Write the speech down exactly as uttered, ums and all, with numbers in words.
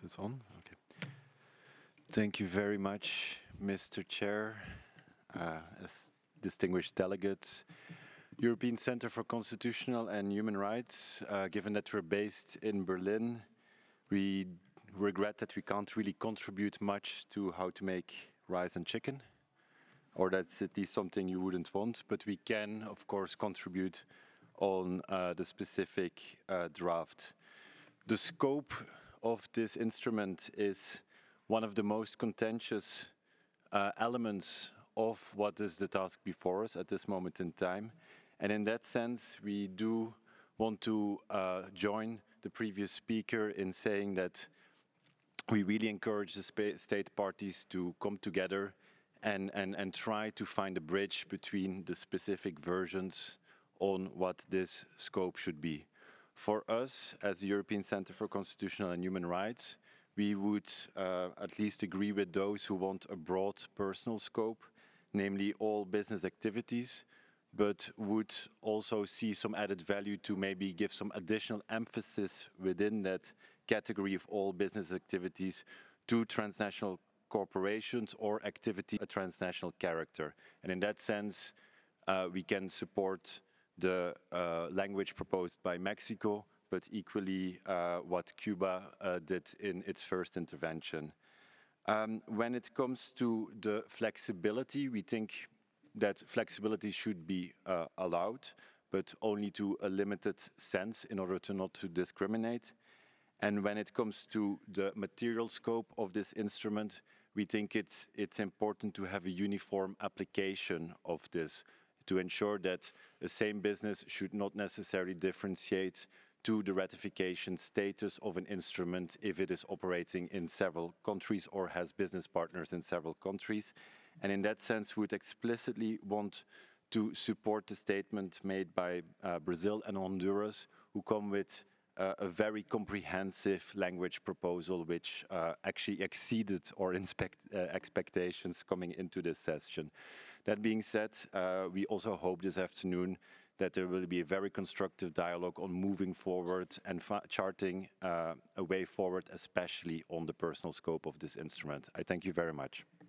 Is this on? Okay. Thank you very much, Mister Chair, uh, as distinguished delegates. European Center for Constitutional and Human Rights, uh, given that we're based in Berlin, we regret that we can't really contribute much to how to make rice and chicken, or that's at least something you wouldn't want, but we can, of course, contribute on uh, the specific uh, draft. The scope of this instrument is one of the most contentious uh, elements of what is the task before us at this moment in time. And in that sense, we do want to uh, join the previous speaker in saying that we really encourage the state parties to come together and, and, and try to find a bridge between the specific versions on what this scope should be. For us, as the European Center for Constitutional and Human Rights, we would uh, at least agree with those who want a broad personal scope, namely all business activities, but would also see some added value to maybe give some additional emphasis within that category of all business activities to transnational corporations or activity a transnational character. And in that sense, uh, we can support the uh, language proposed by Mexico, but equally uh, what Cuba uh, did in its first intervention. Um, when it comes to the flexibility, we think that flexibility should be uh, allowed, but only to a limited sense in order to not to discriminate. And when it comes to the material scope of this instrument, we think it's, it's important to have a uniform application of this to ensure that the same business should not necessarily differentiate to the ratification status of an instrument if it is operating in several countries or has business partners in several countries. And in that sense, we would explicitly want to support the statement made by uh, Brazil and Honduras, who come with uh, a very comprehensive language proposal, which uh, actually exceeded our inspect, uh, expectations coming into this session. That being said, uh, we also hope this afternoon that there will be a very constructive dialogue on moving forward and charting uh, a way forward, especially on the personal scope of this instrument. I thank you very much.